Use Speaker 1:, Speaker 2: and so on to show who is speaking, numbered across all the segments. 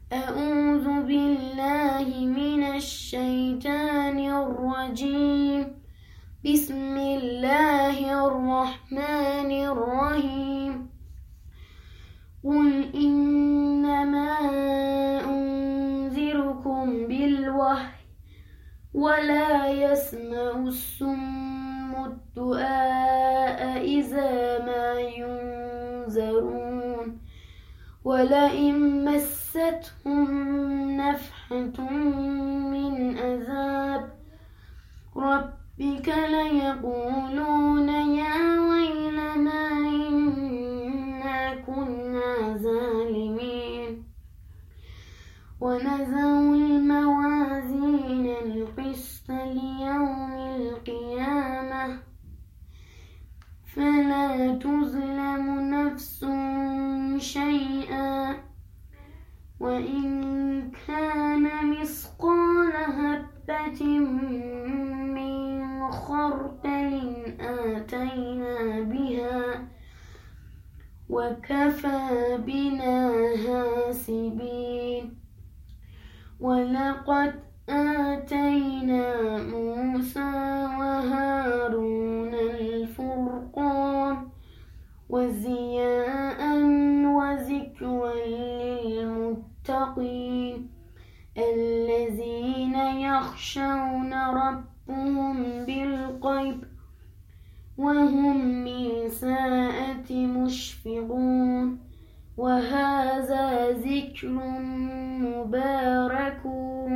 Speaker 1: أعوذ بالله من الشيطان الرجيم. بسم الله الرحمن الرحيم. قل إنما أنذركم بالوحي ولا يسمع الصم الدعاء إذا ما ينذرون ولئن مستهم نفحة من عذاب ربك ليقولون يا ويلنا إنا كنا ظالمين ونزع الموازين القسط ليوم القيامة فلا تظلم نفس شيئا وإن كان مثقال حبة من خردل آتينا بها وكفى بنا حاسبين. ولقد آتينا موسى وهارون الفرقان وضياء وذكرا للمتقين الذين يخشون ربهم بالغيب وهم من ساءة مشفقون. وهذا ذكر مبارك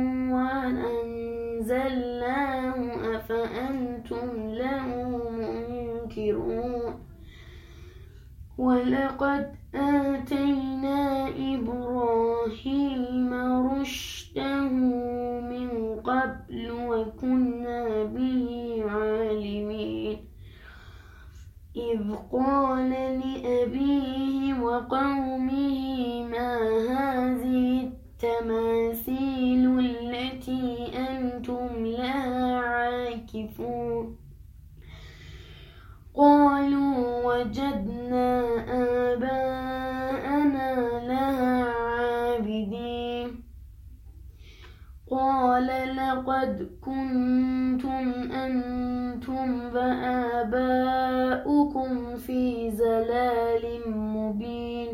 Speaker 1: وأنزلناه أفأنتم له منكرون. ولقد آتينا إبراهيم رشده من قبل وكنا به عالمين. إذ قال لأبيه وقومه ما هذه التماثيل التي أنتم لها عاكفون قالوا وجدنا آباءنا لها عابدين. قال لقد كنتم أنتم وآباؤكم في ضلال مبين.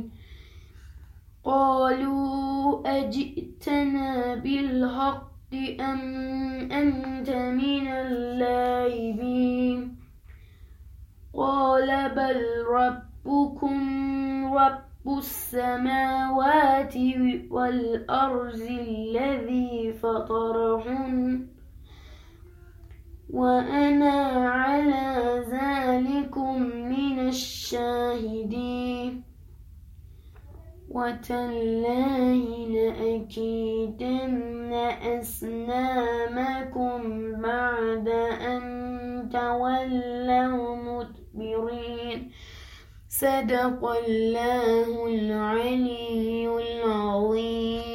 Speaker 1: قالوا أجئتنا بالحق أم أنت من اللاعبين. قال بل ربكم رب السماوات والأرض الذي فطرهن وأنا على ذلكم من الشاهدين. وتالله لأكيدن أصنامكم بعد أن تولوا مدبرين. صدق الله العلي العظيم.